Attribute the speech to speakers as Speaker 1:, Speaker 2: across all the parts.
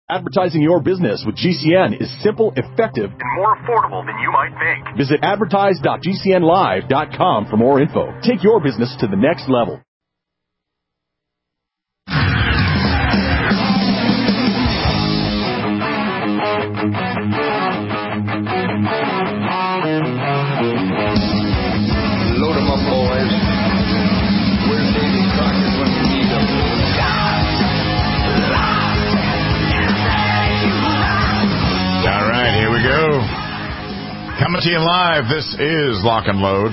Speaker 1: Advertising your business with GCN is simple, effective,
Speaker 2: and more affordable than you might think.
Speaker 1: Visit advertise.gcnlive.com for more info. Take your business to the next level.
Speaker 3: Load 'em up, boys. Where's Davy Crockett when you need him?
Speaker 4: All right, here we go. Coming to you live, this is Lock and Load.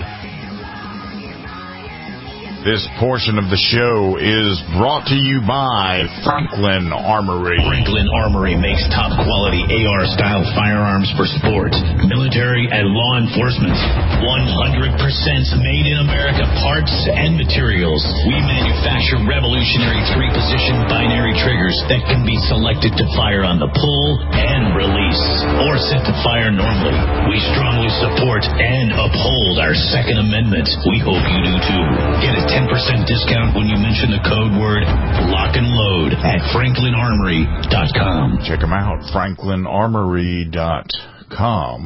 Speaker 4: This portion of the show is brought to you by Franklin Armory.
Speaker 5: Franklin Armory makes top-quality AR-style firearms for sport, military, and law enforcement. 100% made in America parts and materials. We manufacture revolutionary 3-position binary triggers that can be selected to fire on the pull and release, or set to fire normally. We strongly support and uphold our Second Amendment. We hope you do too. Get a 10% discount when you mention the code word Lock and Load at franklinarmory.com.
Speaker 4: Check them out, franklinarmory.com.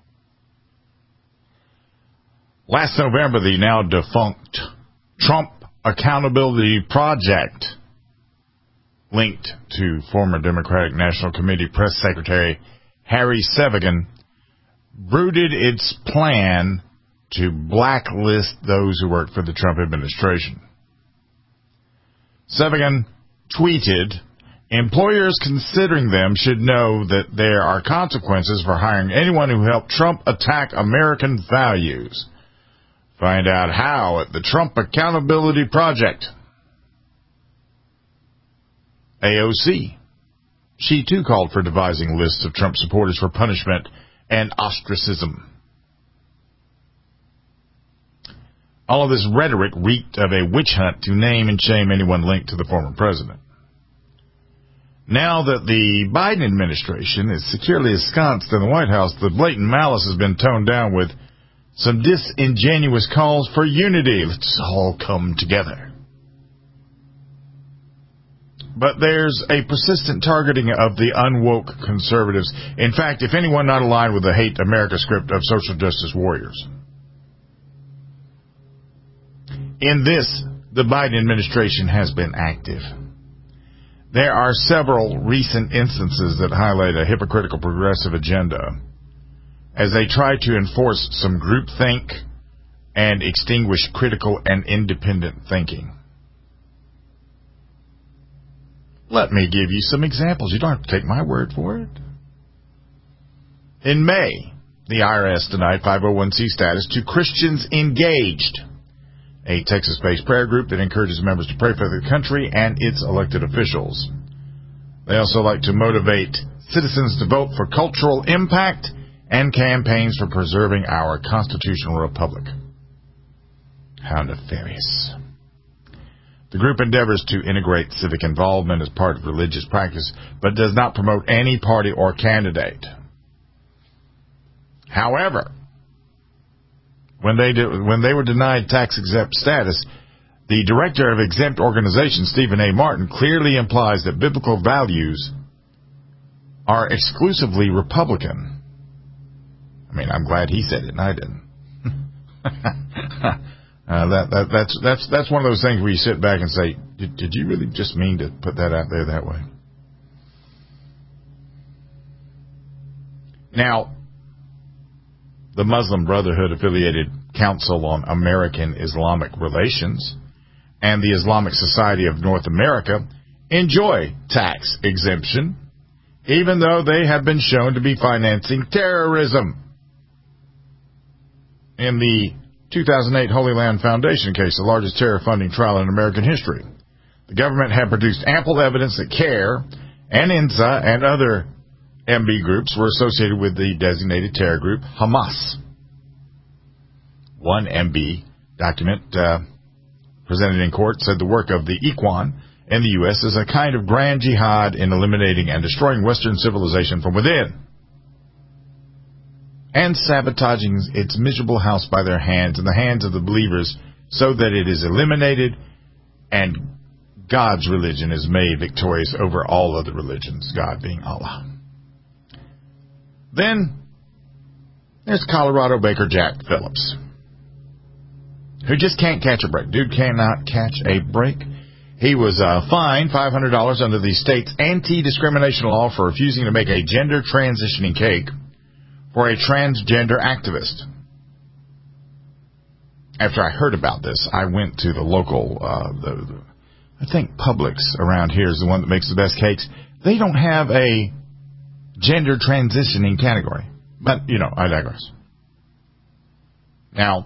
Speaker 4: Last November, the now defunct Trump Accountability Project, linked to former Democratic National Committee Press Secretary Harry Sevigan, brooded its plan to blacklist those who work for the Trump administration. Sevigan tweeted, "Employers considering them should know that there are consequences for hiring anyone who helped Trump attack American values. Find out how at the Trump Accountability Project." AOC. She too called for devising lists of Trump supporters for punishment and ostracism. All of this rhetoric reeked of a witch hunt to name and shame anyone linked to the former president. Now that the Biden administration is securely ensconced in the White House, the blatant malice has been toned down with some disingenuous calls for unity. Let's all come together. But there's a persistent targeting of the unwoke conservatives. In fact, if anyone not aligned with the hate America script of social justice warriors. In this, the Biden administration has been active. There are several recent instances that highlight a hypocritical progressive agenda as they try to enforce some groupthink and extinguish critical and independent thinking. Let me give you some examples. You don't have to take my word for it. In May, the IRS denied 501c status to Christians Engaged, a Texas-based prayer group that encourages members to pray for the country and its elected officials. They also like to motivate citizens to vote for cultural impact and campaigns for preserving our constitutional republic. How nefarious. The group endeavors to integrate civic involvement as part of religious practice, but does not promote any party or candidate. However, when they were denied tax-exempt status, the director of exempt organization, Stephen A. Martin, clearly implies that biblical values are exclusively Republican. I mean, I'm glad he said it and I didn't. That's one of those things where you sit back and say, did you really just mean to put that out there that way? Now, the Muslim Brotherhood-affiliated Council on American Islamic Relations and the Islamic Society of North America enjoy tax exemption, even though they have been shown to be financing terrorism. In the 2008 Holy Land Foundation case, the largest terror funding trial in American history, the government had produced ample evidence that CARE and INSA and other MB groups were associated with the designated terror group Hamas. One MB document presented in court said the work of the Ikhwan in the U.S. is a kind of grand jihad in eliminating and destroying Western civilization from within and sabotaging its miserable house by their hands and the hands of the believers so that it is eliminated and God's religion is made victorious over all other religions, God being Allah. Then there's Colorado baker Jack Phillips, who just can't catch a break. Dude cannot catch a break. He was fined $500 under the state's anti-discrimination law for refusing to make a gender transitioning cake for a transgender activist. After I heard about this, I went to the local, I think Publix around here is the one that makes the best cakes. They don't have a gender transitioning category. But, I digress. Now,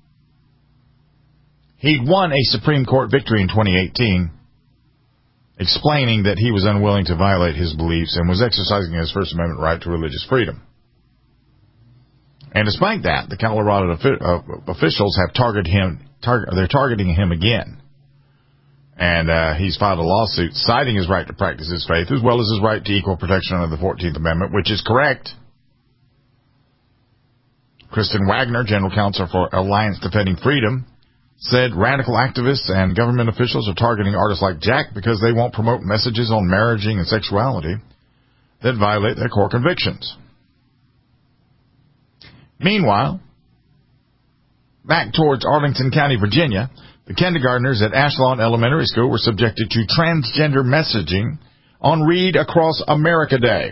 Speaker 4: he won a Supreme Court victory in 2018, explaining that he was unwilling to violate his beliefs and was exercising his First Amendment right to religious freedom. And despite that, the Colorado officials have they're targeting him again. And he's filed a lawsuit citing his right to practice his faith, as well as his right to equal protection under the 14th Amendment, which is correct. Kristen Wagner, General Counsel for Alliance Defending Freedom, said radical activists and government officials are targeting artists like Jack because they won't promote messages on marriage and sexuality that violate their core convictions. Meanwhile, back towards Arlington County, Virginia, the kindergartners at Ashland Elementary School were subjected to transgender messaging on Read Across America Day.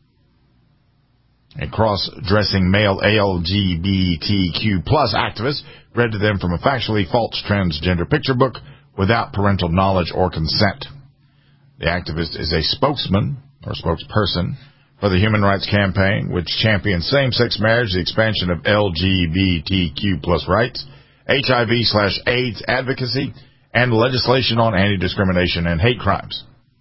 Speaker 4: A cross-dressing male LGBTQ plus activist read to them from a factually false transgender picture book without parental knowledge or consent. The activist is a spokesman or spokesperson for the Human Rights Campaign, which champions same-sex marriage, the expansion of LGBTQ plus rights, HIV/AIDS advocacy, and legislation on anti-discrimination and hate crimes.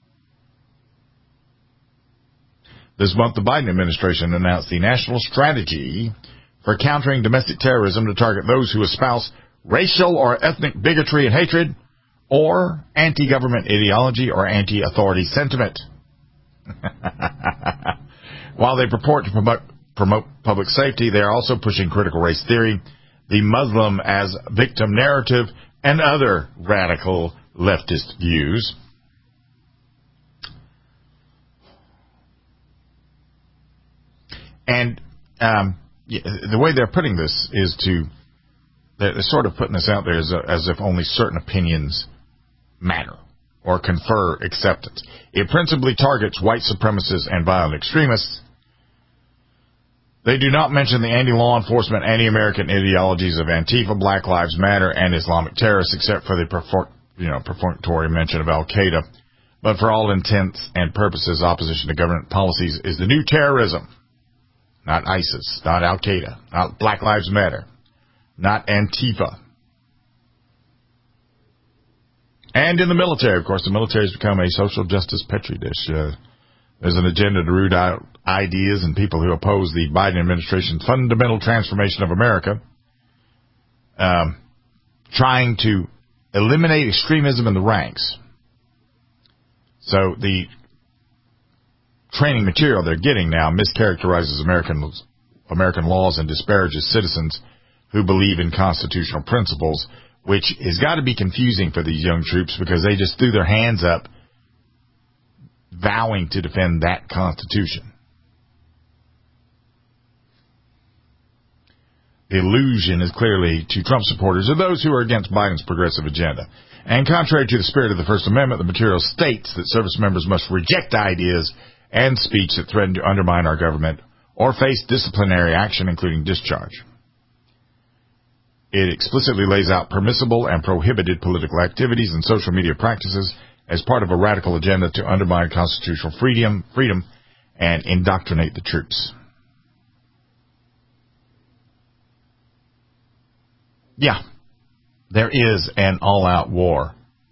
Speaker 4: This month, the Biden administration announced the national strategy for countering domestic terrorism to target those who espouse racial or ethnic bigotry and hatred, or anti-government ideology or anti-authority sentiment. While they purport to promote public safety, they are also pushing critical race theory, the Muslim as victim narrative, and other radical leftist views. And the way they're putting this is they're sort of putting this out there as if only certain opinions matter or confer acceptance. It principally targets white supremacists and violent extremists. They do not mention the anti-law enforcement, anti-American ideologies of Antifa, Black Lives Matter, and Islamic terrorists, except for the perfunctory mention of Al-Qaeda. But for all intents and purposes, opposition to government policies is the new terrorism. Not ISIS, not Al-Qaeda, not Black Lives Matter, not Antifa. And in the military, of course, the military has become a social justice petri dish. There's an agenda to root out ideas and people who oppose the Biden administration's fundamental transformation of America, trying to eliminate extremism in the ranks. So the training material they're getting now mischaracterizes American laws and disparages citizens who believe in constitutional principles, which has got to be confusing for these young troops because they just threw their hands up vowing to defend that Constitution. The illusion is clearly to Trump supporters or those who are against Biden's progressive agenda. And contrary to the spirit of the First Amendment, the material states that service members must reject ideas and speech that threaten to undermine our government or face disciplinary action, including discharge. It explicitly lays out permissible and prohibited political activities and social media practices as part of a radical agenda to undermine constitutional freedom and indoctrinate the troops. Yeah, there is an all-out war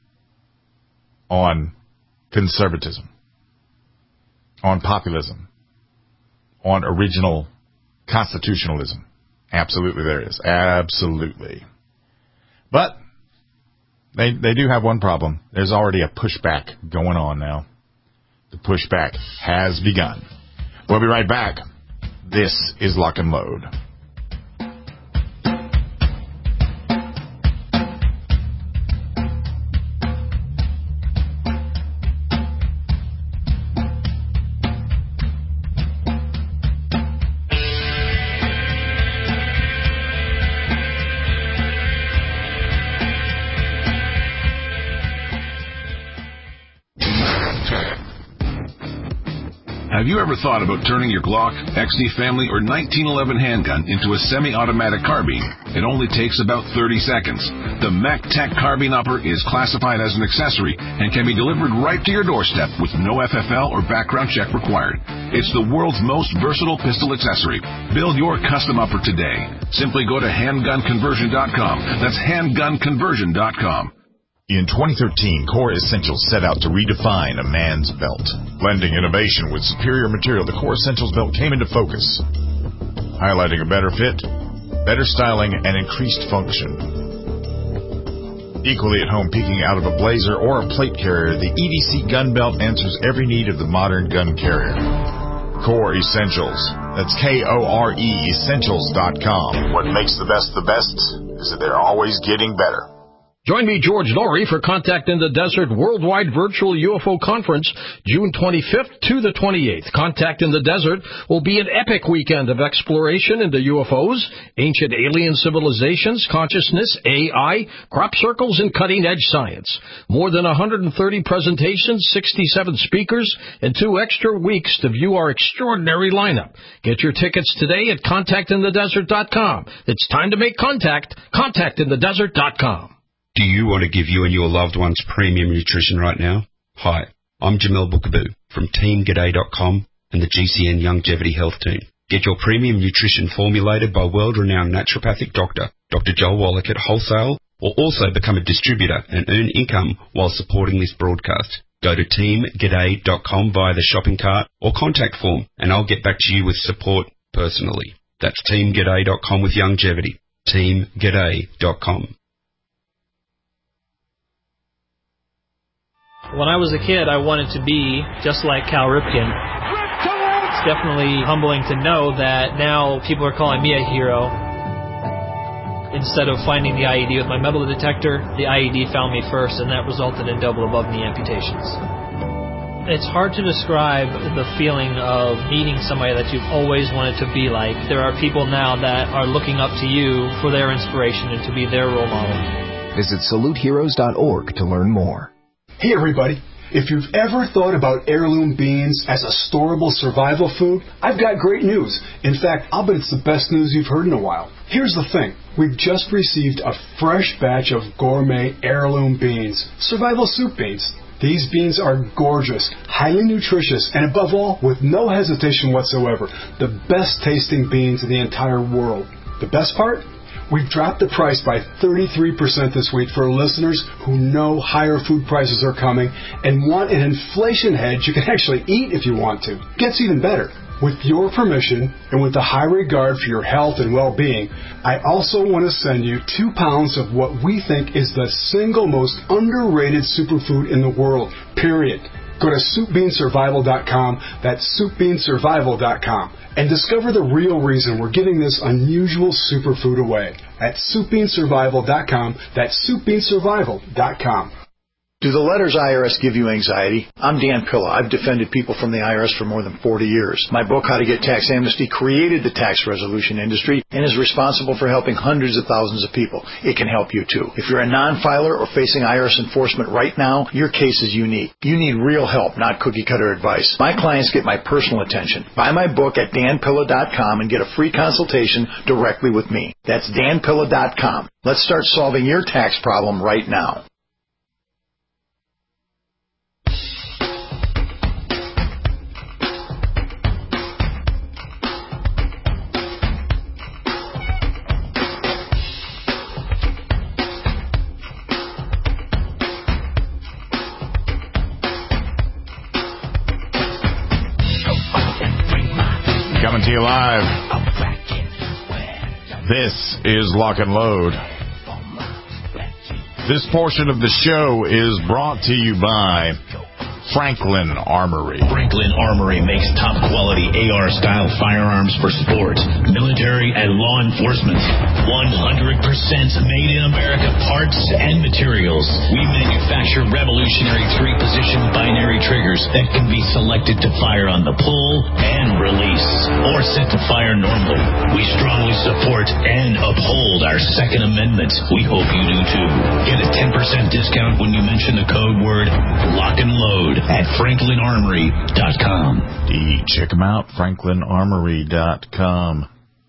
Speaker 4: on conservatism, on populism, on original constitutionalism. Absolutely there is. Absolutely. But they do have one problem. There's already a pushback going on now. The pushback has begun. We'll be right back. This is Lock and Load.
Speaker 6: Have you ever thought about turning your Glock, XD Family, or 1911 handgun into a semi-automatic carbine? It only takes about 30 seconds. The MacTech Carbine Upper is classified as an accessory and can be delivered right to your doorstep with no FFL or background check required. It's the world's most versatile pistol accessory. Build your custom upper today. Simply go to handgunconversion.com. That's handgunconversion.com.
Speaker 4: In 2013, Core Essentials set out to redefine a man's belt. Blending innovation with superior material, the Core Essentials belt came into focus, highlighting a better fit, better styling, and increased function. Equally at home peeking out of a blazer or a plate carrier, the EDC gun belt answers every need of the modern gun carrier. Core Essentials. That's Kore Essentials.com. What makes the best is that they're always getting better.
Speaker 7: Join me, George Norrie, for Contact in the Desert Worldwide Virtual UFO Conference, June 25th to the 28th. Contact in the Desert will be an epic weekend of exploration into UFOs, ancient alien civilizations, consciousness, AI, crop circles, and cutting-edge science. More than 130 presentations, 67 speakers, and 2 extra weeks to view our extraordinary lineup. Get your tickets today at contactinthedesert.com. It's time to make contact. Contactinthedesert.com.
Speaker 8: Do you want to give you and your loved ones premium nutrition right now? Hi, I'm Jamel Bookaboo from TeamGaday.com and the GCN Longevity Health Team. Get your premium nutrition formulated by world-renowned naturopathic doctor, Dr. Joel Wallach at wholesale, or also become a distributor and earn income while supporting this broadcast. Go to TeamGaday.com via the shopping cart or contact form, and I'll get back to you with support personally. That's TeamGaday.com with longevity. TeamGaday.com.
Speaker 9: When I was a kid, I wanted to be just like Cal Ripken. It's definitely humbling to know that now people are calling me a hero. Instead of finding the IED with my metal detector, the IED found me first, and that resulted in double above-knee amputations. It's hard to describe the feeling of meeting somebody that you've always wanted to be like. There are people now that are looking up to you for their inspiration and to be their role model.
Speaker 10: Visit SaluteHeroes.org to learn more.
Speaker 11: Hey everybody, if you've ever thought about heirloom beans as a storable survival food, I've got great news. In fact, I'll bet it's the best news you've heard in a while. Here's the thing. We've just received a fresh batch of gourmet heirloom beans, survival soup beans. These beans are gorgeous, highly nutritious, and above all, with no hesitation whatsoever, the best tasting beans in the entire world. The best part? We've dropped the price by 33% this week for listeners who know higher food prices are coming and want an inflation hedge you can actually eat if you want to. Gets even better. With your permission and with the high regard for your health and well-being, I also want to send you 2 pounds of what we think is the single most underrated superfood in the world, period. Go to SoupBeanSurvival.com, that's SoupBeanSurvival.com, and discover the real reason we're giving this unusual superfood away at SoupBeanSurvival.com, that's SoupBeanSurvival.com.
Speaker 12: Do the letters IRS give you anxiety? I'm Dan Pilla. I've defended people from the IRS for more than 40 years. My book, How to Get Tax Amnesty, created the tax resolution industry and is responsible for helping hundreds of thousands of people. It can help you, too. If you're a non-filer or facing IRS enforcement right now, your case is unique. You need real help, not cookie-cutter advice. My clients get my personal attention. Buy my book at danpilla.com and get a free consultation directly with me. That's danpilla.com. Let's start solving your tax problem right now.
Speaker 4: Coming to you live. This is Lock and Load. This portion of the show is brought to you by Franklin Armory.
Speaker 5: Franklin Armory makes top-quality AR-style firearms for sports, military, and law enforcement. 100% made in America parts and materials. We manufacture revolutionary 3-position binary triggers that can be selected to fire on the pull and and release, or set to fire normally. We strongly support and uphold our Second Amendment. We hope you do too. Get a 10% discount when you mention the code word Lock and Load at FranklinArmory.com.
Speaker 4: Check them out, FranklinArmory.com.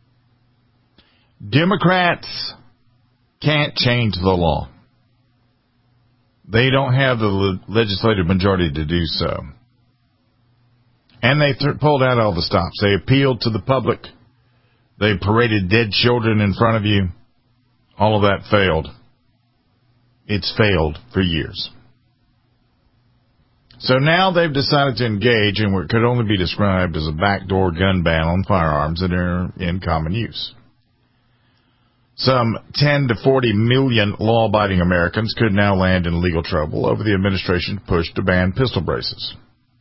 Speaker 4: Democrats can't change the law. They don't have the legislative majority to do so. And they pulled out all the stops. They appealed to the public. They paraded dead children in front of you. All of that failed. It's failed for years. So now they've decided to engage in what could only be described as a backdoor gun ban on firearms that are in common use. Some 10 to 40 million law-abiding Americans could now land in legal trouble over the administration's push to ban pistol braces.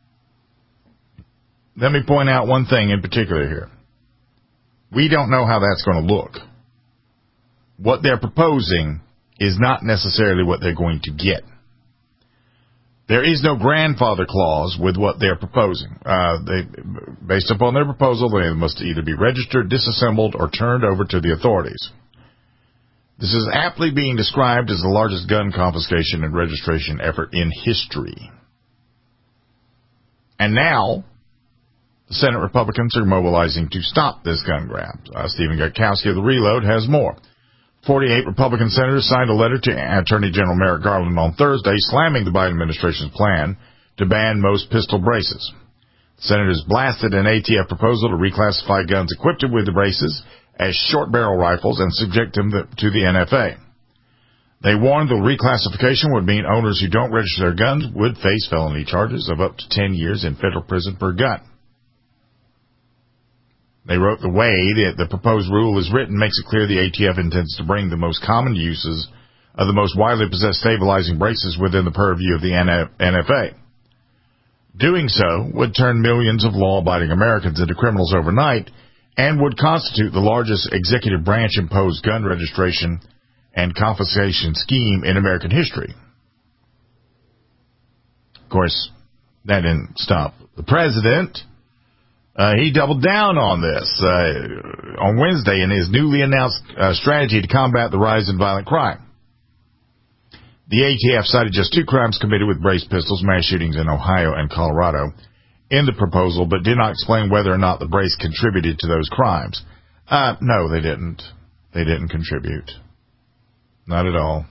Speaker 4: Let me point out one thing in particular here. We don't know how that's going to look. What they're proposing is not necessarily what they're going to get. There is no grandfather clause with what they're proposing. Based upon their proposal, they must either be registered, disassembled, or turned over to the authorities. This is aptly being described as the largest gun confiscation and registration effort in history. And now, the Senate Republicans are mobilizing to stop this gun grab. Stephen Gutowski of The Reload has more. 48 Republican senators signed a letter to Attorney General Merrick Garland on Thursday slamming the Biden administration's plan to ban most pistol braces. The senators blasted an ATF proposal to reclassify guns equipped with the braces as short-barrel rifles and subject them to the NFA. They warned the reclassification would mean owners who don't register their guns would face felony charges of up to 10 years in federal prison per gun. They wrote the way the proposed rule is written makes it clear the ATF intends to bring the most common uses of the most widely possessed stabilizing braces within the purview of the NFA. Doing so would turn millions of law-abiding Americans into criminals overnight and would constitute the largest executive branch-imposed gun registration and confiscation scheme in American history. Of course, that didn't stop the president. He doubled down on this on Wednesday in his newly announced strategy to combat the rise in violent crime. The ATF cited just 2 crimes committed with brace pistols, mass shootings in Ohio and Colorado, in the proposal, but did not explain whether or not the brace contributed to those crimes. No, they didn't. They didn't contribute. Not at all.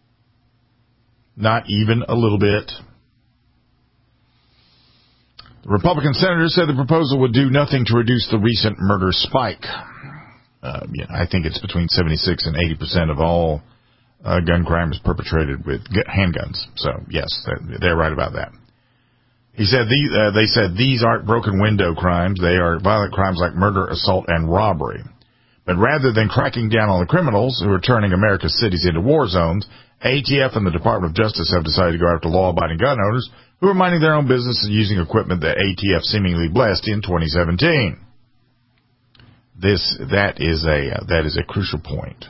Speaker 4: Not even a little bit. The Republican senators said the proposal would do nothing to reduce the recent murder spike. I think it's between 76 and 80% of all gun crime is perpetrated with handguns. So, yes, they're right about that. He said they said these aren't broken window crimes. They are violent crimes like murder, assault, and robbery. But rather than cracking down on the criminals who are turning America's cities into war zones, ATF and the Department of Justice have decided to go after law-abiding gun owners who are minding their own business and using equipment that ATF seemingly blessed in 2017. That is a crucial point.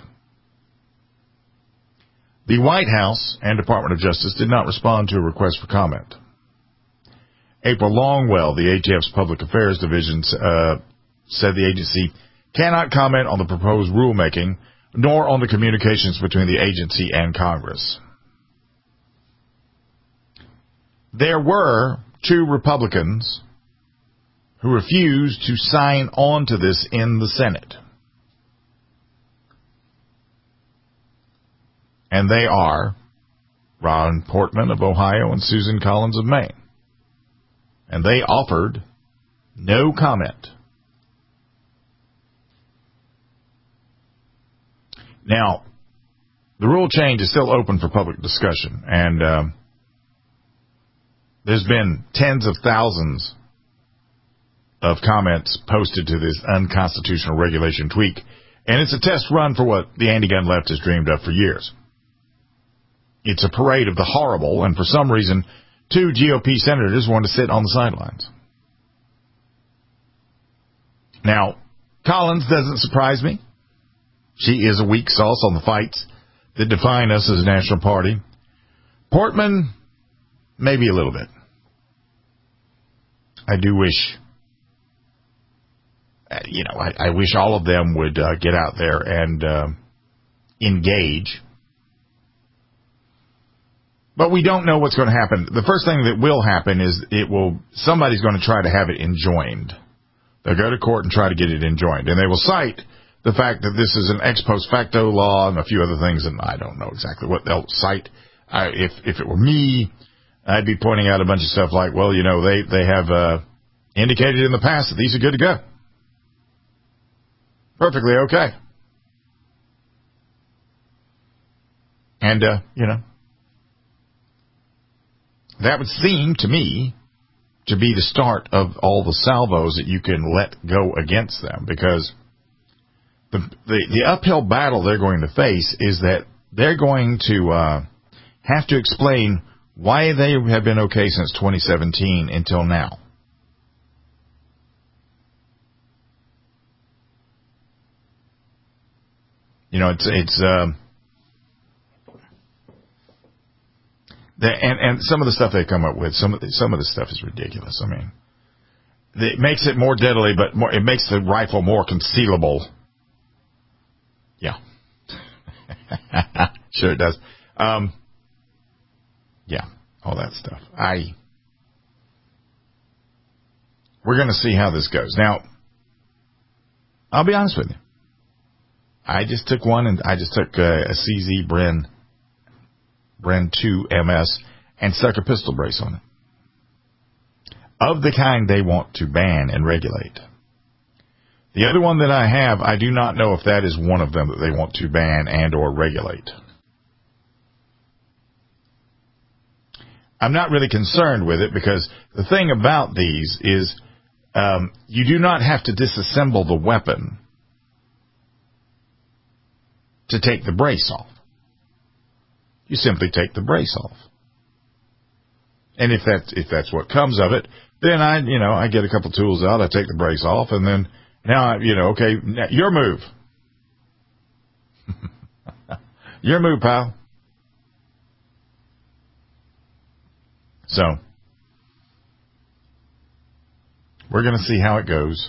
Speaker 4: The White House and Department of Justice did not respond to a request for comment. April Longwell, the ATF's Public Affairs Division, said the agency cannot comment on the proposed rulemaking, nor on the communications between the agency and Congress. There were 2 Republicans who refused to sign on to this in the Senate. And they are Ron Portman of Ohio and Susan Collins of Maine. And they offered no comment. Now, the rule change is still open for public discussion, and there's been tens of thousands of comments posted to this unconstitutional regulation tweak, and it's a test run for what the anti-gun left has dreamed of for years. It's a parade of the horrible, and for some reason, 2 GOP senators want to sit on the sidelines. Now, Collins doesn't surprise me. She is a weak sauce on the fights that define us as a national party. Portman, maybe a little bit. I do wish I wish all of them would get out there and engage. But we don't know what's going to happen. The first thing that will happen is somebody's going to try to have it enjoined. They'll go to court and try to get it enjoined. And they will cite the fact that this is an ex post facto law and a few other things, and I don't know exactly what they'll cite. If it were me, I'd be pointing out a bunch of stuff like, well, they have indicated in the past that these are good to go. Perfectly okay. And, that would seem to me to be the start of all the salvos that you can let go against them, because the uphill battle they're going to face is that they're going to have to explain why they have been okay since 2017 until now. And some of the stuff they come up with, some of the stuff is ridiculous. I mean, it makes it more deadly, but it makes the rifle more concealable. Yeah. Sure it does. Yeah, all that stuff. We're going to see how this goes. Now, I'll be honest with you. I just took one, and I just took a CZ Bren 2 MS and stuck a pistol brace on it. Of the kind they want to ban and regulate. The other one that I have, I do not know if that is one of them that they want to ban and or regulate. I'm not really concerned with it, because the thing about these is you do not have to disassemble the weapon to take the brace off. You simply take the brace off. And if that's what comes of it, then I get a couple tools out, I take the brace off, and then now, okay, your move. Your move, pal. So, we're going to see how it goes.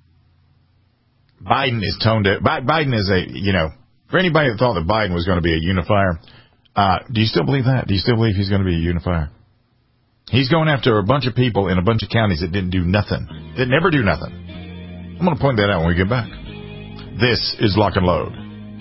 Speaker 4: Biden is toned down. Biden is for anybody that thought that Biden was going to be a unifier, do you still believe that? Do you still believe he's going to be a unifier? He's going after a bunch of people in a bunch of counties that didn't do nothing. That never do nothing. I'm going to point that out when we get back. This is Lock and Load.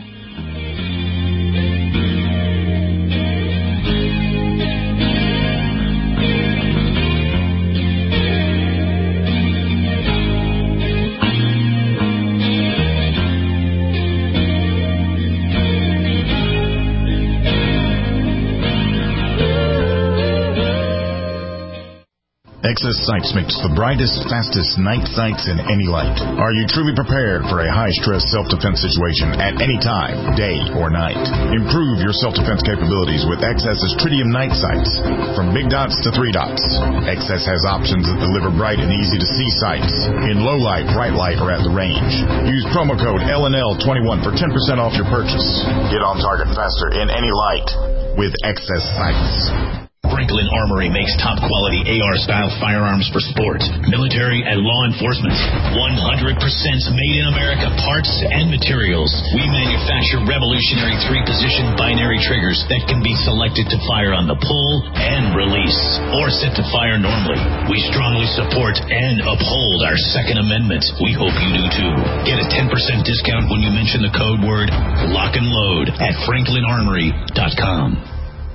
Speaker 4: Access Sights makes the brightest, fastest night sights in any light. Are you truly prepared for a high-stress self-defense situation at any time, day or night? Improve your self-defense capabilities with Access's Tritium night sights. From big dots to 3 dots, Access has options that deliver bright and easy-to-see sights in low light, bright light, or at the range. Use promo code LNL21 for 10% off your purchase. Get on target faster in any light with Access Sights.
Speaker 5: Franklin Armory makes top-quality AR-style firearms for sports, military, and law enforcement. 100% made in America parts and materials. We manufacture revolutionary 3-position binary triggers that can be selected to fire on the pull and release, or set to fire normally. We strongly support and uphold our Second Amendment. We hope you do too. Get a 10% discount when you mention the code word Lock and Load at FranklinArmory.com.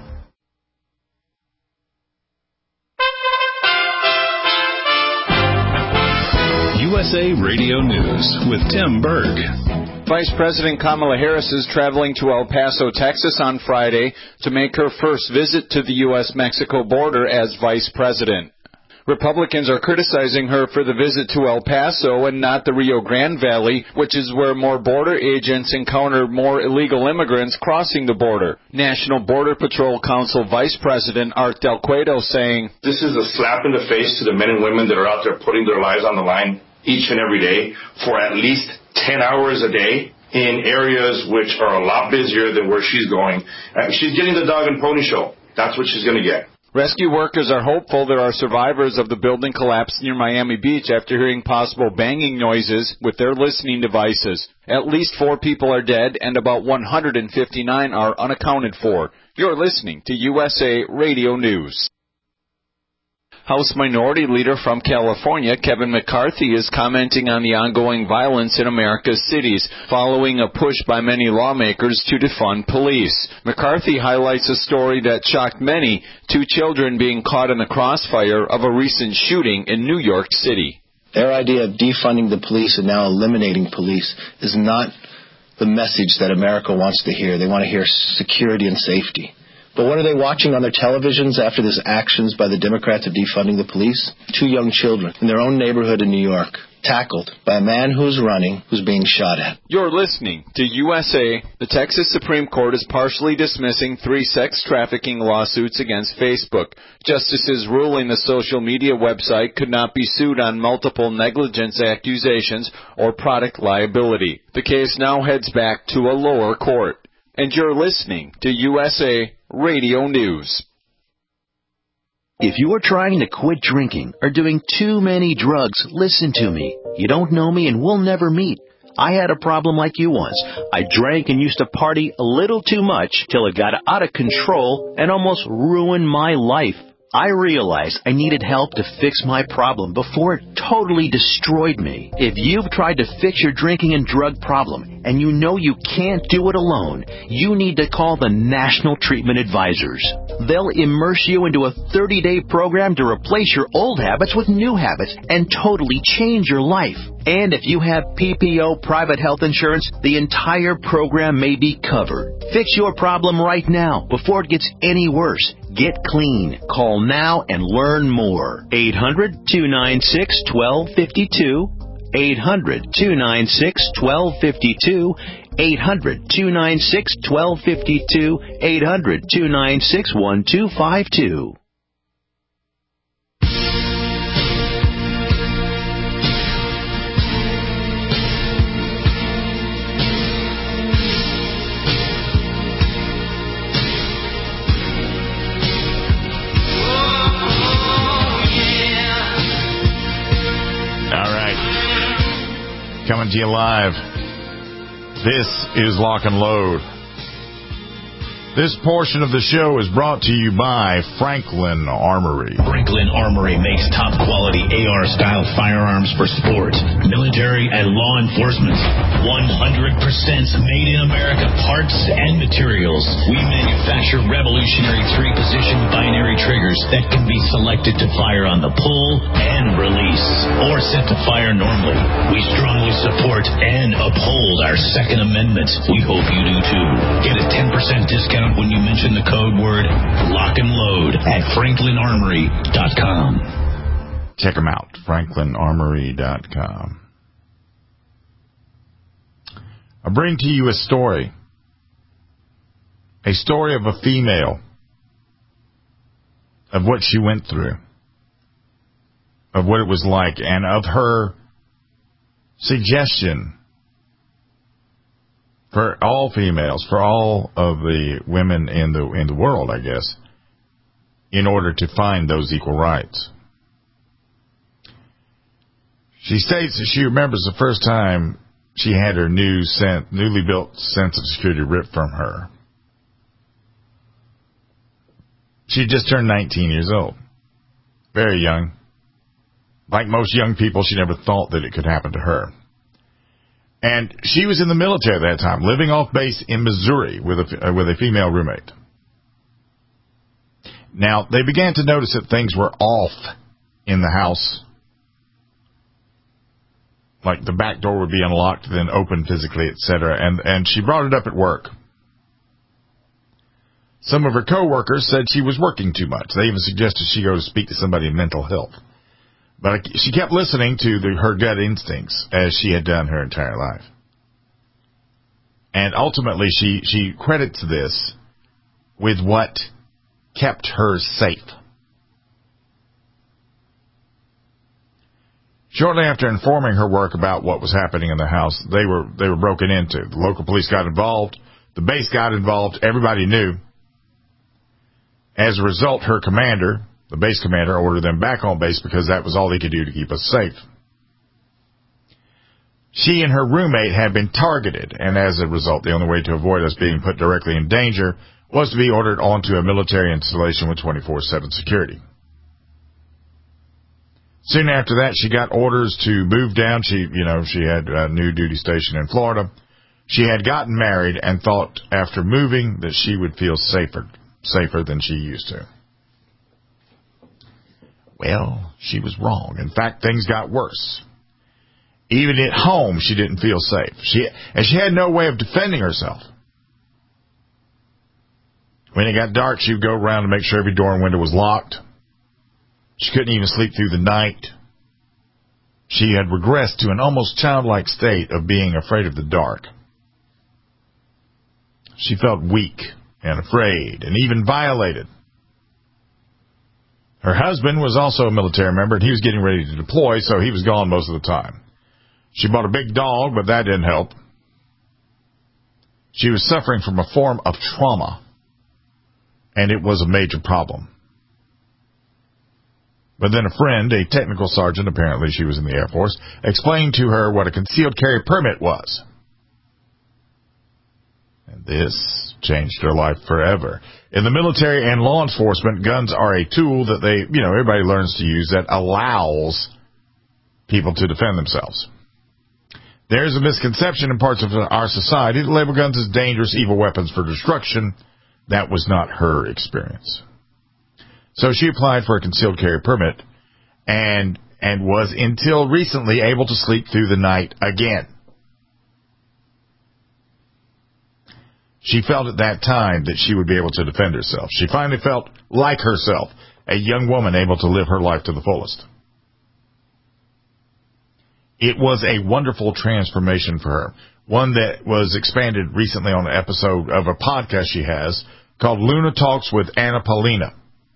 Speaker 13: USA Radio News with Tim Berg.
Speaker 14: Vice President Kamala Harris is traveling to El Paso, Texas on Friday to make her first visit to the U.S.-Mexico border as Vice President. Republicans are criticizing her for the visit to El Paso and not the Rio Grande Valley, which is where more border agents encounter more illegal immigrants crossing the border. National Border Patrol Council Vice President Art Del Cueto saying,
Speaker 15: "This is a slap in the face to the men and women that are out there putting their lives on the line each and every day for at least 10 hours a day in areas which are a lot busier than where she's going. She's getting the dog and pony show. That's what she's going to get."
Speaker 14: Rescue workers are hopeful there are survivors of the building collapse near Miami Beach after hearing possible banging noises with their listening devices. At least 4 people are dead and about 159 are unaccounted for. You're listening to USA Radio News. House Minority Leader from California, Kevin McCarthy, is commenting on the ongoing violence in America's cities, following a push by many lawmakers to defund police. McCarthy highlights a story that shocked many, 2 children being caught in the crossfire of a recent shooting in New York City.
Speaker 16: Their idea of defunding the police and now eliminating police is not the message that America wants to hear. They want to hear security and safety. But what are they watching on their televisions after this actions by the Democrats of defunding the police? 2 young children in their own neighborhood in New York, tackled by a man who's running, who's being shot at.
Speaker 14: You're listening to USA. The Texas Supreme Court is partially dismissing 3 sex trafficking lawsuits against Facebook. Justices ruling the social media website could not be sued on multiple negligence accusations or product liability. The case now heads back to a lower court. And you're listening to USA Radio News.
Speaker 17: If you are trying to quit drinking or doing too many drugs, listen to me. You don't know me and we'll never meet. I had a problem like you once. I drank and used to party a little too much till it got out of control and almost ruined my life. I realized I needed help to fix my problem before it totally destroyed me. If you've tried to fix your drinking and drug problem and you know you can't do it alone, you need to call the National Treatment Advisors. They'll immerse you into a 30-day program to replace your old habits with new habits and totally change your life. And if you have PPO private health insurance, the entire program may be covered. Fix your problem right now before it gets any worse. Get clean. Call now and learn more. 800-296-1252. 800-296-1252. 800-296-1252. 800-296-1252.
Speaker 4: Coming to you live. This is Lock and Load. This portion of the show is brought to you by Franklin Armory.
Speaker 5: Franklin Armory makes top quality AR-style firearms for sport, military, and law enforcement. 100% made in America parts and materials. We manufacture revolutionary 3-position binary triggers that can be selected to fire on the pull and release, or set to fire normally. We strongly support and uphold our Second Amendment. We hope you do too. Get a 10% discount when you mention the code word Lock and Load at FranklinArmory.com.
Speaker 4: Check them out, FranklinArmory.com. I bring to you a story of a female, of what she went through, of what it was like, and of her suggestion for all females, for all of the women in the world, I guess, in order to find those equal rights. She states that she remembers the first time she had her newly built sense of security ripped from her. She just turned 19 years old. Very young. Like most young people, she never thought that it could happen to her. And she was in the military at that time, living off base in Missouri with a female roommate. Now, they began to notice that things were off in the house. Like the back door would be unlocked, then open physically, etc. And she brought it up at work. Some of her coworkers said she was working too much. They even suggested she go to speak to somebody in mental health. But she kept listening to her gut instincts, as she had done her entire life. And ultimately, she credits this with what kept her safe. Shortly after informing her work about what was happening in the house, they were broken into. The local police got involved. The base got involved. Everybody knew. As a result, her commander, the base commander, ordered them back on base because that was all they could do to keep us safe. She and her roommate had been targeted, and as a result, the only way to avoid us being put directly in danger was to be ordered onto a military installation with 24/7 security. Soon after that, she got orders to move down. She had a new duty station in Florida. She had gotten married and thought after moving that she would feel safer than she used to. Well, she was wrong. In fact, things got worse. Even at home, she didn't feel safe. She had no way of defending herself. When it got dark, she would go around to make sure every door and window was locked. She couldn't even sleep through the night. She had regressed to an almost childlike state of being afraid of the dark. She felt weak and afraid and even violated. Her husband was also a military member, and he was getting ready to deploy, so he was gone most of the time. She bought a big dog, but that didn't help. She was suffering from a form of trauma, and it was a major problem. But then a friend, a technical sergeant, apparently she was in the Air Force, explained to her what a concealed carry permit was. And this changed her life forever. In the military and law enforcement, guns are a tool that everybody learns to use that allows people to defend themselves. There's a misconception in parts of our society that label guns as dangerous, evil weapons for destruction. That was not her experience. So she applied for a concealed carry permit and was until recently able to sleep through the night again. She felt at that time that she would be able to defend herself. She finally felt like herself, a young woman able to live her life to the fullest. It was a wonderful transformation for her, one that was expanded recently on an episode of a podcast she has called Luna Talks with Anna Paulina.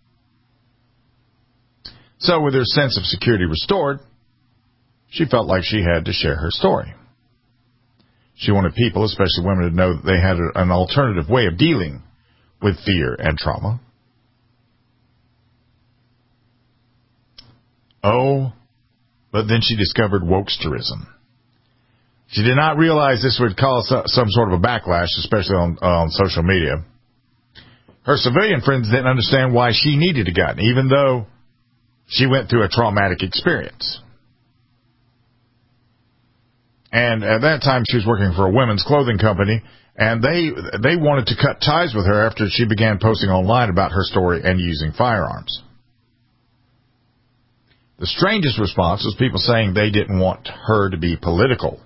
Speaker 4: So with her sense of security restored, she felt like she had to share her story. She wanted people, especially women, to know that they had an alternative way of dealing with fear and trauma. Oh, but then she discovered wokesterism. She did not realize this would cause some sort of a backlash, especially on social media. Her civilian friends didn't understand why she needed a gun, even though she went through a traumatic experience. And at that time, she was working for a women's clothing company, and they wanted to cut ties with her after she began posting online about her story and using firearms. The strangest response was people saying they didn't want her to be political.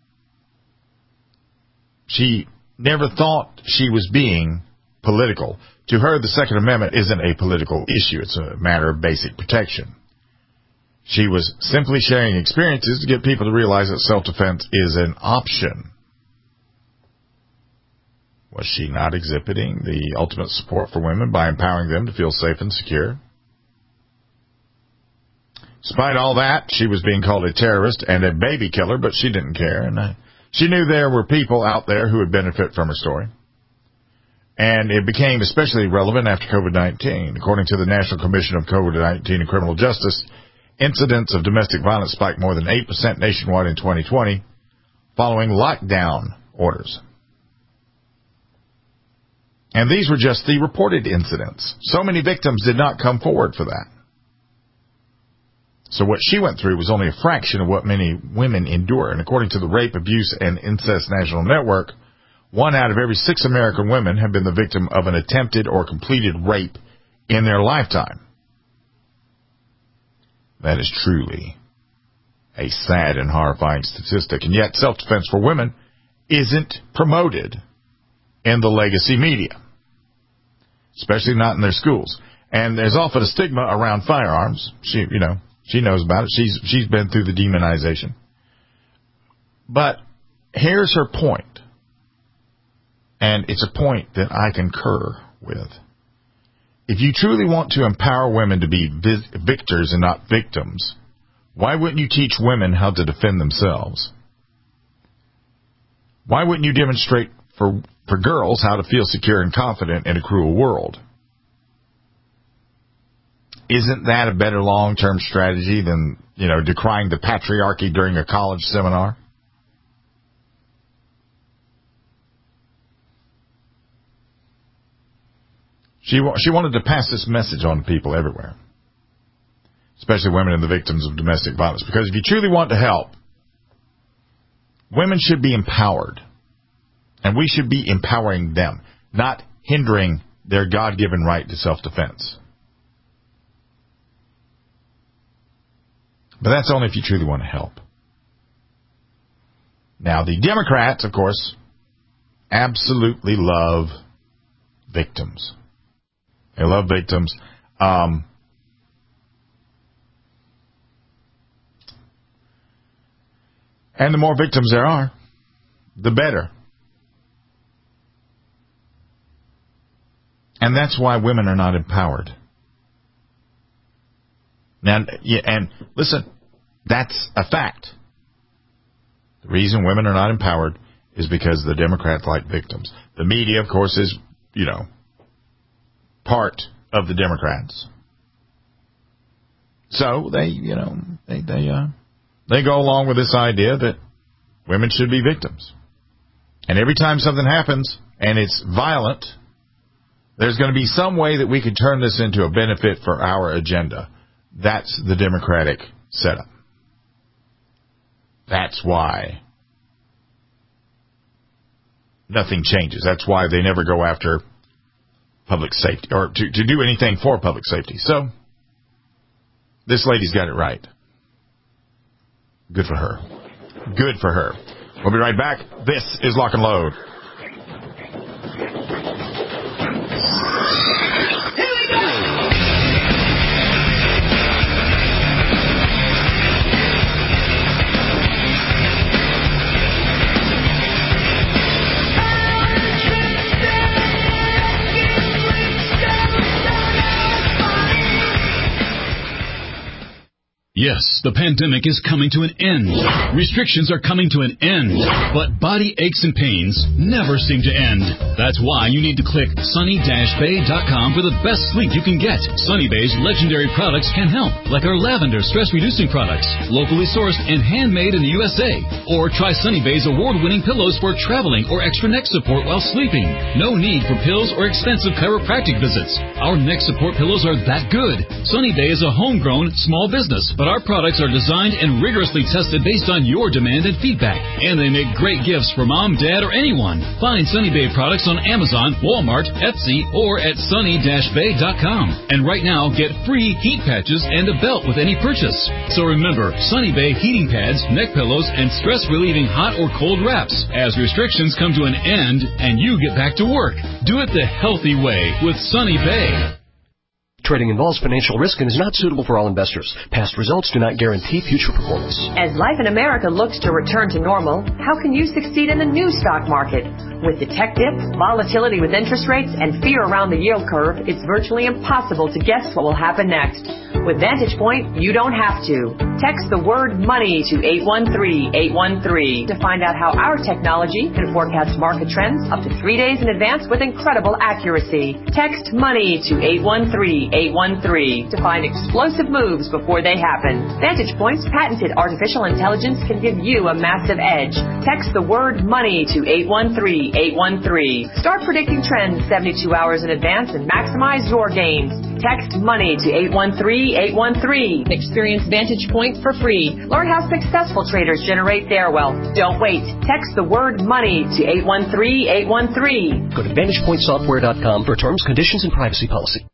Speaker 4: She never thought she was being political. To her, the Second Amendment isn't a political issue. It's a matter of basic protection. She was simply sharing experiences to get people to realize that self-defense is an option. Was she not exhibiting the ultimate support for women by empowering them to feel safe and secure? Despite all that, she was being called a terrorist and a baby killer, but she didn't care. And she knew there were people out there who would benefit from her story. And it became especially relevant after COVID-19. According to the National Commission of COVID-19 and Criminal Justice, incidents of domestic violence spiked more than 8% nationwide in 2020 following lockdown orders. And these were just the reported incidents. So many victims did not come forward for that. So what she went through was only a fraction of what many women endure. And according to the Rape, Abuse, and Incest National Network, 1 out of every 6 American women have been the victim of an attempted or completed rape in their lifetime. That is truly a sad and horrifying statistic. And yet self-defense for women isn't promoted in the legacy media, especially not in their schools. And there's often a stigma around firearms. She knows about it. She's been through the demonization. But here's her point. And it's a point that I concur with. If you truly want to empower women to be victors and not victims, why wouldn't you teach women how to defend themselves? Why wouldn't you demonstrate for girls how to feel secure and confident in a cruel world? Isn't that a better long-term strategy than, decrying the patriarchy during a college seminar? She wanted to pass this message on to people everywhere, especially women and the victims of domestic violence. Because if you truly want to help, women should be empowered. And we should be empowering them, not hindering their God-given right to self-defense. But that's only if you truly want to help. Now, the Democrats, of course, absolutely love victims. They love victims. And the more victims there are, the better. And that's why women are not empowered. Now, and listen, that's a fact. The reason women are not empowered is because the Democrats like victims. The media, of course, is, part of the Democrats. So they go along with this idea that women should be victims. And every time something happens and it's violent, there's going to be some way that we could turn this into a benefit for our agenda. That's the Democratic setup. That's why nothing changes. That's why they never go after public safety or to do anything for public safety. So this lady's got it right. Good for her. Good for her. We'll be right back. This is Lock and Load.
Speaker 13: Yes, the pandemic is coming to an end. Restrictions are coming to an end. But body aches and pains never seem to end. That's why you need to click sunny-bay.com for the best sleep you can get. Sunny Bay's legendary products can help, like our lavender stress-reducing products, locally sourced and handmade in the USA. Or try Sunny Bay's award-winning pillows for traveling or extra neck support while sleeping. No need for pills or expensive chiropractic visits. Our neck support pillows are that good. Sunny Bay is a homegrown, small business, but our products are designed and rigorously tested based on your demand and feedback. And they make great gifts for mom, dad, or anyone. Find Sunny Bay products on Amazon, Walmart, Etsy, or at sunny-bay.com. And right now, get free heat patches and a belt with any purchase. So remember, Sunny Bay heating pads, neck pillows, and stress-relieving hot or cold wraps. As restrictions come to an end and you get back to work, do it the healthy way with Sunny Bay.
Speaker 18: Trading involves financial risk and is not suitable for all investors. Past results do not guarantee future performance.
Speaker 19: As life in America looks to return to normal, how can you succeed in the new stock market? With the tech dip, volatility with interest rates, and fear around the yield curve, it's virtually impossible to guess what will happen next. With Vantage Point, you don't have to. Text the word money to 813-813 to find out how our technology can forecast market trends up to 3 days in advance with incredible accuracy. Text money to 813-813 to find explosive moves before they happen. Vantage Point's patented artificial intelligence can give you a massive edge. Text the word money to 813-813. Start predicting trends 72 hours in advance and maximize your gains. Text money to 813-813. Experience Vantage Point for free. Learn how successful traders generate their wealth. Don't wait. Text the word money to 813-813.
Speaker 18: Go to VantagePointSoftware.com for terms, conditions, and privacy policy.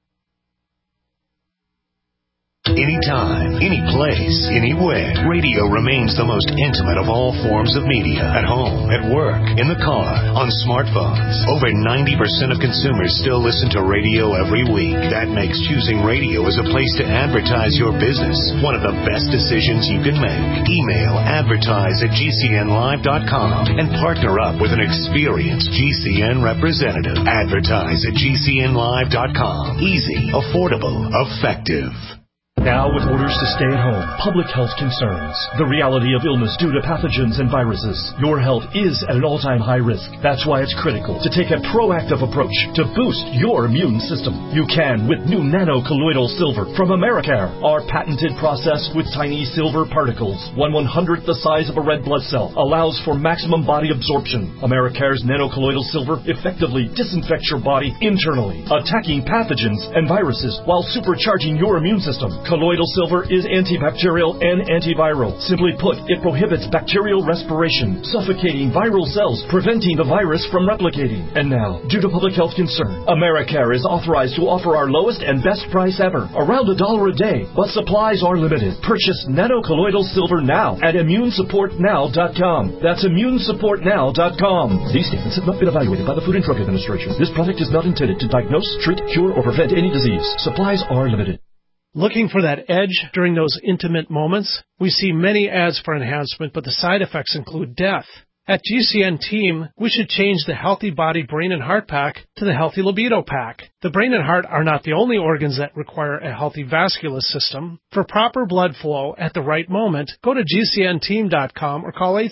Speaker 20: Anytime, any place, anywhere, radio remains the most intimate of all forms of media. At home, at work, in the car, on smartphones. Over 90% of consumers still listen to radio every week. That makes choosing radio as a place to advertise your business one of the best decisions you can make. Email advertise@gcnlive.com and partner up with an experienced GCN representative. Advertise@gcnlive.com. Easy, affordable, effective.
Speaker 21: Now with orders to stay at home, public health concerns, the reality of illness due to pathogens and viruses, your health is at an all-time high risk. That's why it's critical to take a proactive approach to boost your immune system. You can with new nano-colloidal silver from Americare. Our patented process with tiny silver particles, 1/100th the size of a red blood cell, allows for maximum body absorption. Americare's nano-colloidal silver effectively disinfects your body internally, attacking pathogens and viruses while supercharging your immune system. Colloidal silver is antibacterial and antiviral. Simply put, it prohibits bacterial respiration, suffocating viral cells, preventing the virus from replicating. And now, due to public health concern, Americare is authorized to offer our lowest and best price ever, around $1 a day, but supplies are limited. Purchase nano-colloidal silver now at ImmuneSupportNow.com. That's ImmuneSupportNow.com. These statements have not been evaluated by the Food and Drug Administration. This product is not intended to diagnose, treat, cure, or prevent any disease. Supplies are limited.
Speaker 22: Looking for that edge during those intimate moments? We see many ads for enhancement, but the side effects include death. At GCN Team, we should change the Healthy Body, Brain, and Heart Pack to the Healthy Libido Pack. The brain and heart are not the only organs that require a healthy vascular system. For proper blood flow at the right moment, go to GCNteam.com or call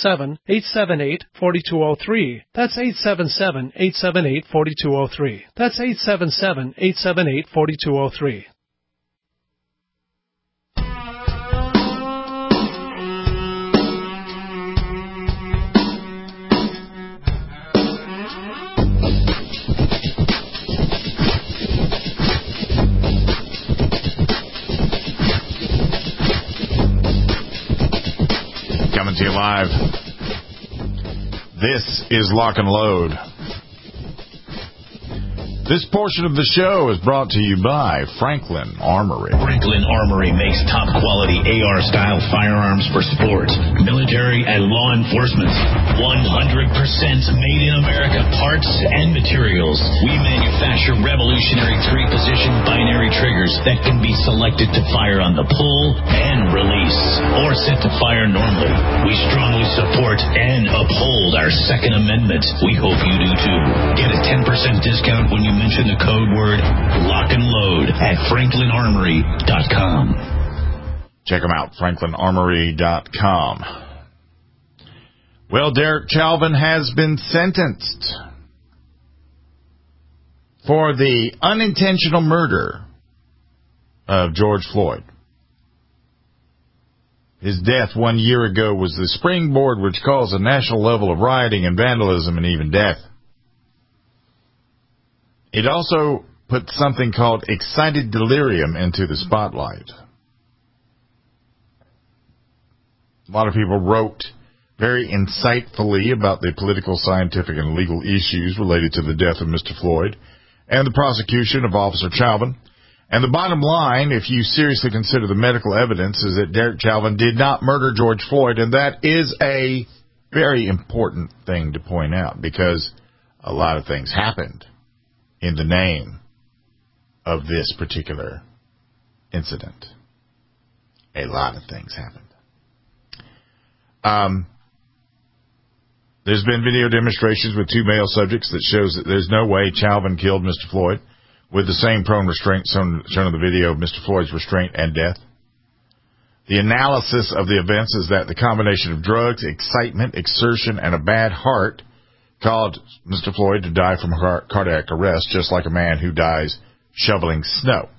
Speaker 22: 877-878-4203. That's 877-878-4203. That's 877-878-4203.
Speaker 4: Coming to you live. This is Lock and Load. This portion of the show is brought to you by Franklin Armory.
Speaker 5: Franklin Armory makes top-quality AR-style firearms for sports, military, and law enforcement. 100% made in America parts and materials. We manufacture revolutionary 3-position binary triggers that can be selected to fire on the pull and release, or set to fire normally. We strongly support and uphold our Second Amendment. We hope you do too. Get a 10% discount when you mention the code word Lock and Load at FranklinArmory.com.
Speaker 4: Check them out, FranklinArmory.com. Well, Derek Chauvin has been sentenced for the unintentional murder of George Floyd. His death 1 year ago was the springboard which caused a national level of rioting and vandalism and even death. It also put something called excited delirium into the spotlight. A lot of people wrote very insightfully about the political, scientific, and legal issues related to the death of Mr. Floyd and the prosecution of Officer Chauvin. And the bottom line, if you seriously consider the medical evidence, is that Derek Chauvin did not murder George Floyd, and that is a very important thing to point out because a lot of things happened in the name of this particular incident. A lot of things happened. There's been video demonstrations with 2 male subjects that shows that there's no way Chauvin killed Mr. Floyd, with the same prone restraint shown in the video of Mr. Floyd's restraint and death. The analysis of the events is that the combination of drugs, excitement, exertion, and a bad heart caused Mr. Floyd to die from cardiac arrest, just like a man who dies shoveling snow.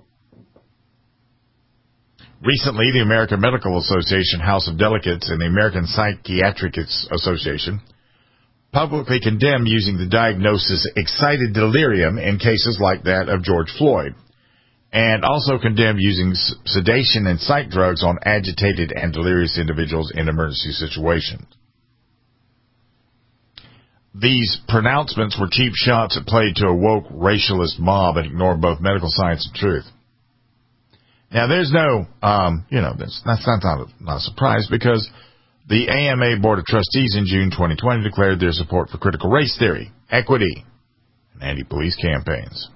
Speaker 4: Recently, the American Medical Association House of Delegates and the American Psychiatric Association publicly condemned using the diagnosis excited delirium in cases like that of George Floyd, and also condemned using sedation and psych drugs on agitated and delirious individuals in emergency situations. These pronouncements were cheap shots that played to a woke racialist mob and ignored both medical science and truth. Now, there's no, that's not a surprise because the AMA Board of Trustees in June 2020 declared their support for critical race theory, equity, and anti-police campaigns.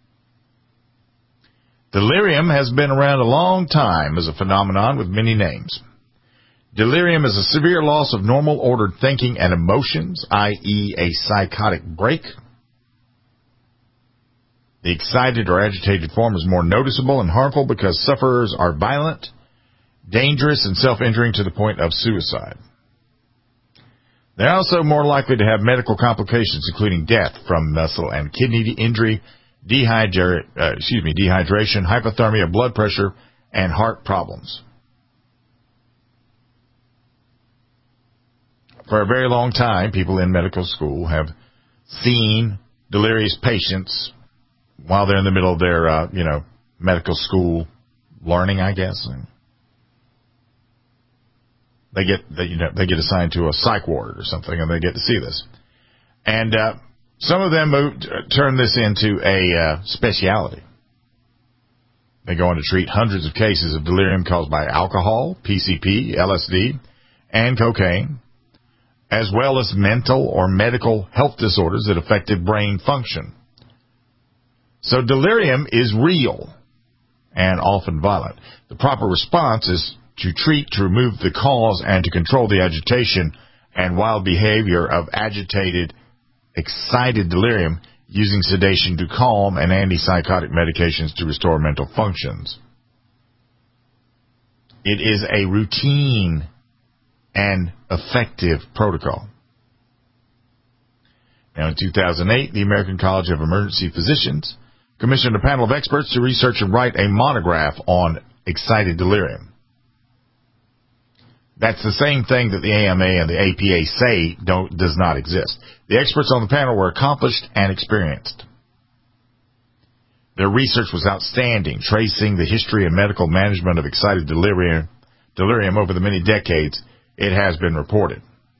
Speaker 4: Delirium has been around a long time as a phenomenon with many names. Delirium is a severe loss of normal ordered thinking and emotions, i.e. a psychotic break. The excited or agitated form is more noticeable and harmful because sufferers are violent, dangerous, and self-injuring to the point of suicide. They're also more likely to have medical complications, including death from muscle and kidney injury, dehydration, hypothermia, blood pressure, and heart problems. For a very long time, people in medical school have seen delirious patients while they're in the middle of their, medical school learning, I guess. They get assigned to a psych ward or something, and they get to see this. And some of them turn this into a specialty. They go on to treat hundreds of cases of delirium caused by alcohol, PCP, LSD, and cocaine, as well as mental or medical health disorders that affected brain function. So delirium is real and often violent. The proper response is to treat, to remove the cause, and to control the agitation and wild behavior of agitated, excited delirium using sedation to calm and antipsychotic medications to restore mental functions. It is a routine and effective protocol. Now, in 2008, the American College of Emergency Physicians commissioned a panel of experts to research and write a monograph on excited delirium. That's the same thing that the AMA and the APA say does not exist. The experts on the panel were accomplished and experienced. Their research was outstanding, tracing the history and medical management of excited delirium over the many decades it has been reported.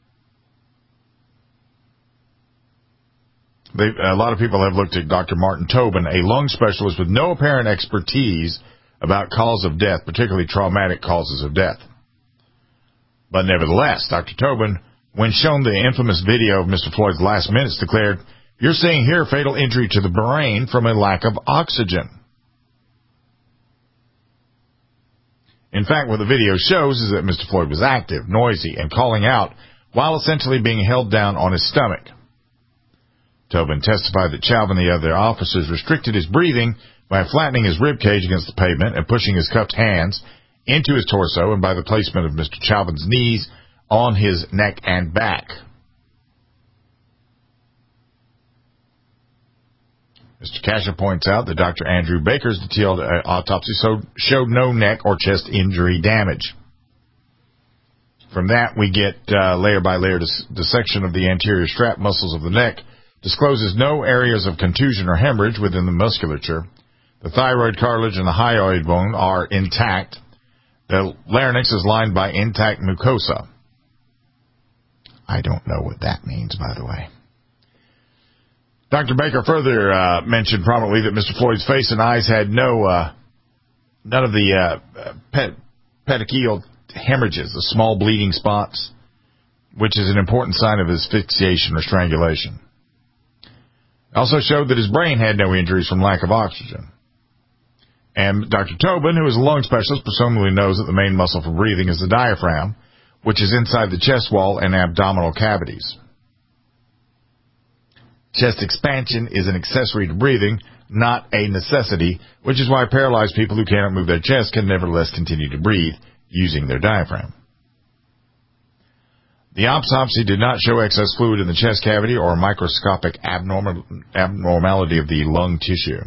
Speaker 4: A lot of people have looked at Dr. Martin Tobin, a lung specialist with no apparent expertise about cause of death, particularly traumatic causes of death. But nevertheless, Dr. Tobin, when shown the infamous video of Mr. Floyd's last minutes, declared, "You're seeing here fatal injury to the brain from a lack of oxygen." In fact, what the video shows is that Mr. Floyd was active, noisy, and calling out while essentially being held down on his stomach. Tobin testified that Chauvin and the other officers restricted his breathing by flattening his rib cage against the pavement and pushing his cupped hands into his torso, and by the placement of Mr. Chauvin's knees on his neck and back. Mr. Kasha points out that Dr. Andrew Baker's detailed autopsy showed no neck or chest injury damage. From that, we get layer by layer dissection of the anterior strap muscles of the neck, discloses no areas of contusion or hemorrhage within the musculature. The thyroid cartilage and the hyoid bone are intact. The larynx is lined by intact mucosa. I don't know what that means, by the way. Dr. Baker further mentioned prominently that Mr. Floyd's face and eyes had none of the petechial hemorrhages, the small bleeding spots, which is an important sign of asphyxiation or strangulation. Also showed that his brain had no injuries from lack of oxygen. And Dr. Tobin, who is a lung specialist, presumably knows that the main muscle for breathing is the diaphragm, which is inside the chest wall and abdominal cavities. Chest expansion is an accessory to breathing, not a necessity, which is why paralyzed people who cannot move their chest can nevertheless continue to breathe using their diaphragm. The autopsy did not show excess fluid in the chest cavity or a microscopic abnormality of the lung tissue.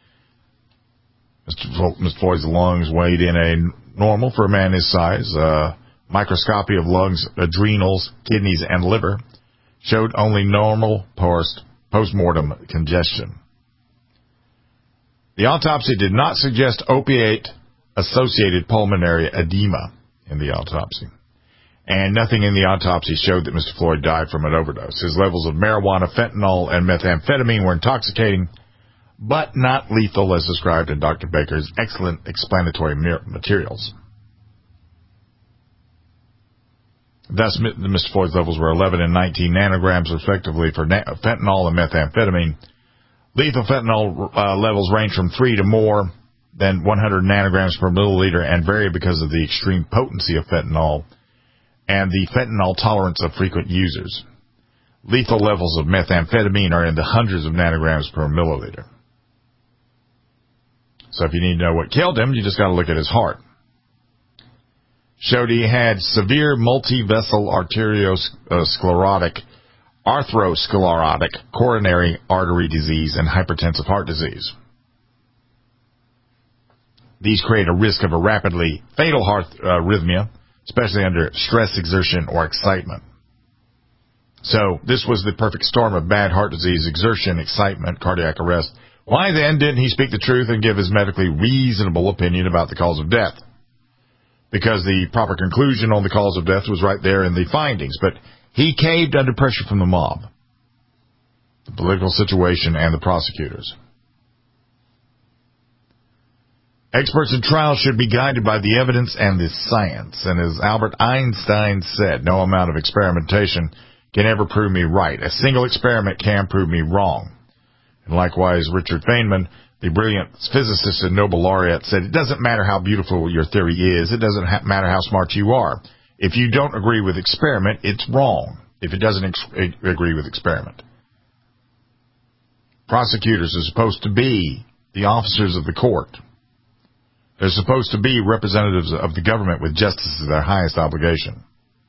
Speaker 4: Mr. Floyd's lungs weighed in a normal for a man his size. Microscopy of lungs, adrenals, kidneys, and liver showed only normal post-mortem congestion. The autopsy did not suggest opiate-associated pulmonary edema in the autopsy. And nothing in the autopsy showed that Mr. Floyd died from an overdose. His levels of marijuana, fentanyl, and methamphetamine were intoxicating, but not lethal as described in Dr. Baker's excellent explanatory materials. Thus, Mr. Floyd's levels were 11 and 19 nanograms, respectively, for fentanyl and methamphetamine. Lethal fentanyl levels range from 3 to more than 100 nanograms per milliliter and vary because of the extreme potency of fentanyl and the fentanyl tolerance of frequent users. Lethal levels of methamphetamine are in the hundreds of nanograms per milliliter. So if you need to know what killed him, you just got to look at his heart. Showed he had severe multivessel atherosclerotic coronary artery disease and hypertensive heart disease. These create a risk of a rapidly fatal heart arrhythmia, especially under stress, exertion, or excitement. So this was the perfect storm of bad heart disease, exertion, excitement, cardiac arrest. Why then didn't he speak the truth and give his medically reasonable opinion about the cause of death? Because the proper conclusion on the cause of death was right there in the findings, but he caved under pressure from the mob, the political situation, and the prosecutors. Experts in trials should be guided by the evidence and the science. And as Albert Einstein said, no amount of experimentation can ever prove me right. A single experiment can prove me wrong. And likewise, Richard Feynman, the brilliant physicist and Nobel laureate, said, it doesn't matter how beautiful your theory is. It doesn't matter how smart you are. If you don't agree with experiment, it's wrong. If it doesn't agree with experiment. Prosecutors are supposed to be the officers of the court. They're supposed to be representatives of the government with justice as their highest obligation.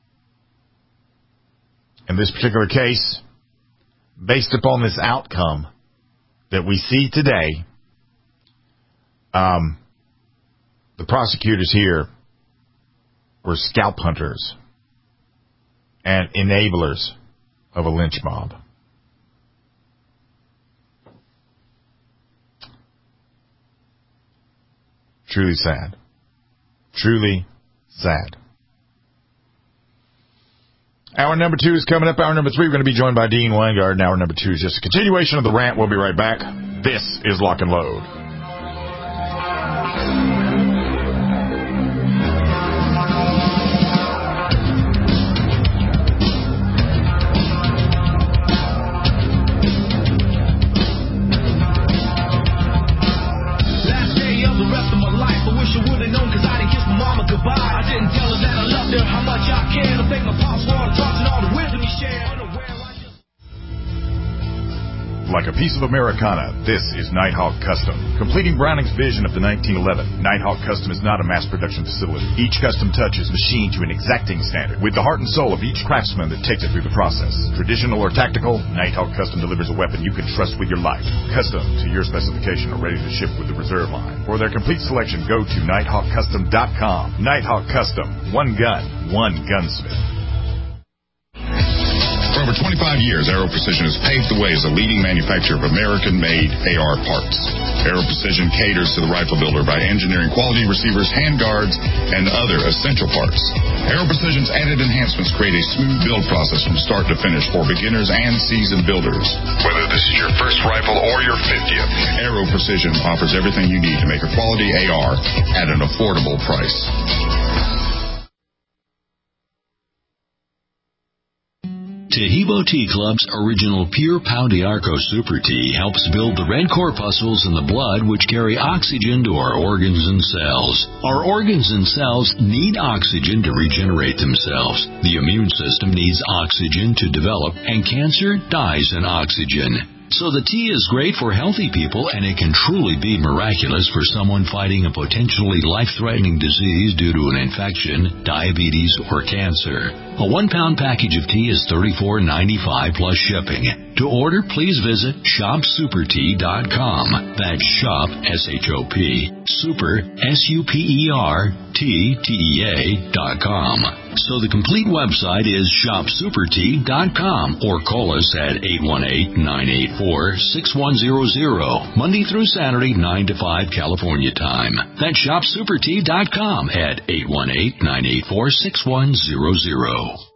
Speaker 4: In this particular case, based upon this outcome that we see today, the prosecutors here were scalp hunters and enablers of a lynch mob. Truly sad. Truly sad. Hour number 2 is coming up. Hour number 3, we're going to be joined by Dean Weingard. And hour number 2 is just a continuation of the rant. We'll be right back. This is Lock and Load. Like a piece of Americana, this is Nighthawk Custom. Completing Browning's vision of the 1911, Nighthawk Custom is not a mass production facility. Each custom touch is machined to an exacting standard, with the heart and soul of each craftsman that takes it through the process. Traditional or tactical, Nighthawk Custom delivers a weapon you can trust with your life. Custom to your specification or ready to ship with the reserve line. For their complete selection, go to nighthawkcustom.com. Nighthawk Custom. One gun, one gunsmith.
Speaker 1: For over 25 years, Aero Precision has paved the way as a leading manufacturer of American-made AR parts. Aero Precision caters to the rifle builder by engineering quality receivers, handguards, and other essential parts. Aero Precision's added enhancements create a smooth build process from start to finish for beginners and seasoned builders. Whether this is your first rifle or your 50th, Aero Precision offers everything you need to make a quality AR at an affordable price.
Speaker 2: Tahibo Tea Club's original Pure Pau d'Arco Super Tea helps build the red corpuscles in the blood which carry oxygen to our organs and cells. Our organs and cells need oxygen to regenerate themselves. The immune system needs oxygen to develop, and cancer dies in oxygen. So the tea is great for healthy people, and it can truly be miraculous for someone fighting a potentially life-threatening disease due to an infection, diabetes, or cancer. A 1-pound package of tea is $34.95 plus shipping. To order, please visit shopsupertea.com. That's shop, S-H-O-P, super, S-U-P-E-R-T-T-E-A.com. So the complete website is shopsupertea.com, or call us at 818-984-6100, Monday through Saturday, 9 to 5 California time. That's shopsupertea.com at 818-984-6100.